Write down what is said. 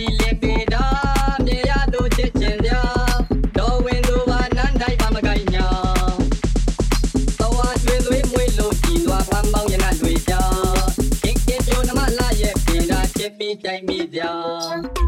လင်ပေတာမြေရသူချစ်ချင်ကြတော်ဝင်သူပါနန်းတိုင်းပါမကိုင်းညာတော်ကျွေးသွေးမွေးလို့ကြည်သွားဖမ်းပေါင်းရနတွေကြခင်ခင်ကျိုးနမလာရဲ့ပေတာချစ်ပြီးတိုင်မိကြ